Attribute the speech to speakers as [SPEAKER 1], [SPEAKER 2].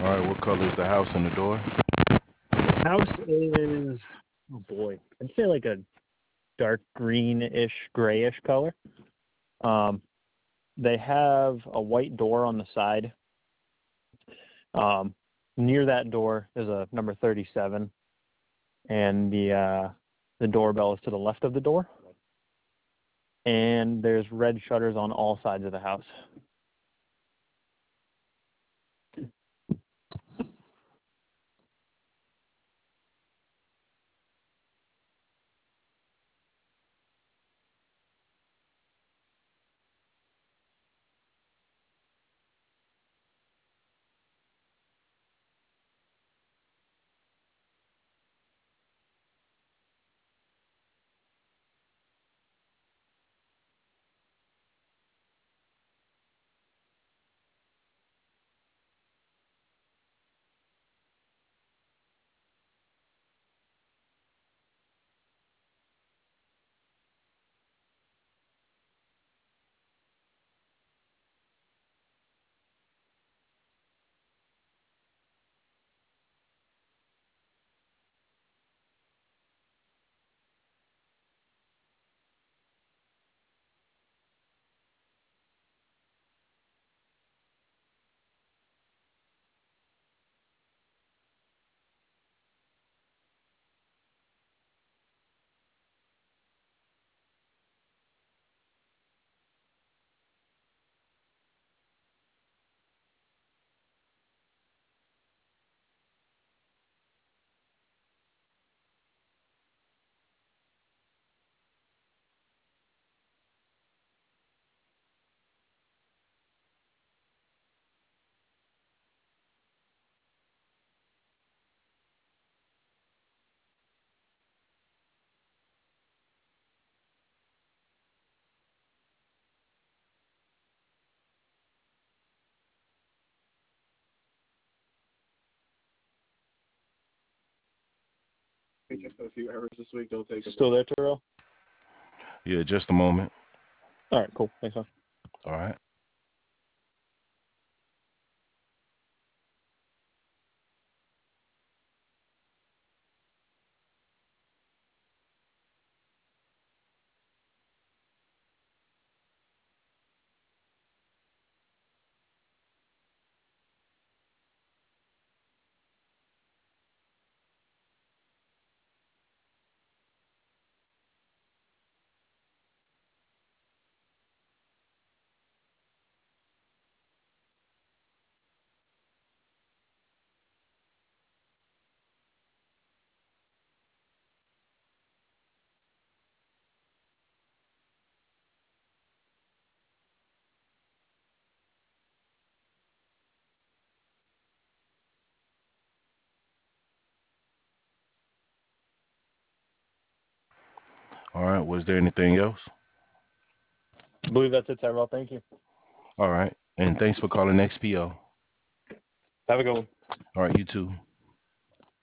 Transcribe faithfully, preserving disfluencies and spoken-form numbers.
[SPEAKER 1] All right, what color is the house and the door?
[SPEAKER 2] House is, oh boy, I'd say like a dark greenish, grayish color. Um, they have a white door on the side. Um, near that door is a number thirty-seven, and the uh, the doorbell is to the left of the door. And there's red shutters on all sides of the house.
[SPEAKER 3] Just a few errors this week. Don't take it.
[SPEAKER 2] Still there, Terrell?
[SPEAKER 1] Yeah, just a moment.
[SPEAKER 2] All right, cool. Thanks, man.
[SPEAKER 1] All right. All right. Was there anything else?
[SPEAKER 2] I believe that's it, Tyrell. Thank you.
[SPEAKER 1] All right. And thanks for calling X P O.
[SPEAKER 2] Have a good one.
[SPEAKER 1] All right, you too.